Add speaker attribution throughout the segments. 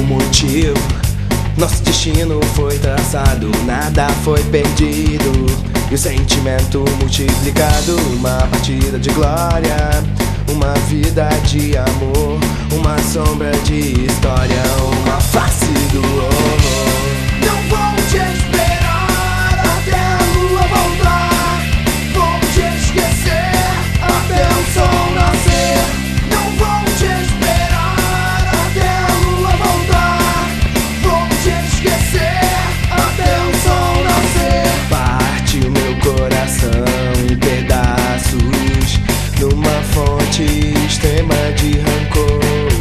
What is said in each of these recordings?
Speaker 1: motivo. Nosso destino foi traçado, nada foi perdido. E o sentimento multiplicado, uma partida de glória, uma vida de amor, uma sombra de história, uma face do horror.
Speaker 2: Não vou te esperar até a lua voltar, vou te esquecer até o sol nascer. Não vou te esperar até a lua voltar, vou te esquecer até o sol nascer.
Speaker 1: Parte o meu coração em pedaços, numa fonte extrema de rancor.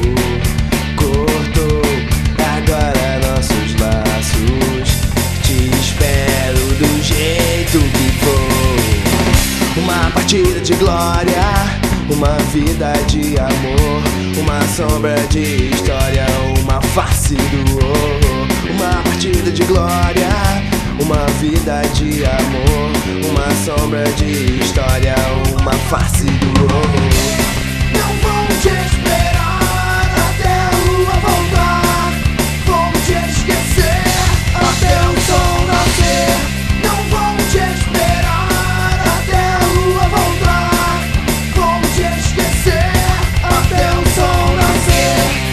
Speaker 1: Cortou agora nossos laços, te espero do jeito que for. Uma partida de glória, uma vida de amor, uma sombra de história, uma face do horror. Uma partida de glória, uma vida de amor, uma sombra de história, uma face do horror.
Speaker 2: Não vou te esperar até a lua voltar, vou te esquecer até o sol nascer. Não vou te esperar até a lua voltar, vou te esquecer até o sol nascer.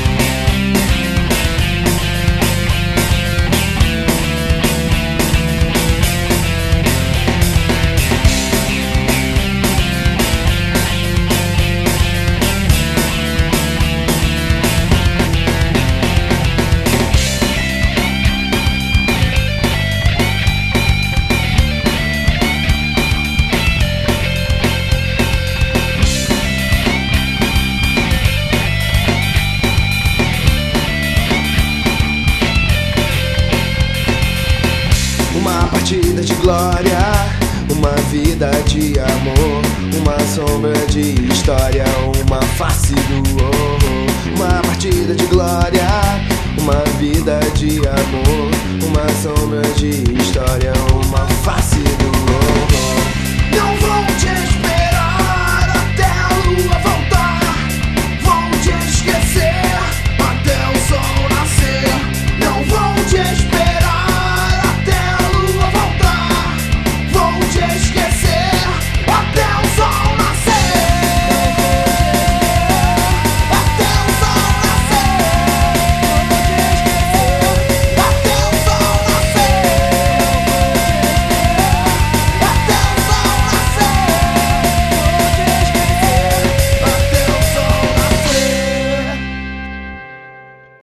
Speaker 1: Uma partida de glória, uma vida de amor, uma sombra de história, uma face do horror. Uma partida de glória, uma vida de amor, uma sombra de história, uma face do horror.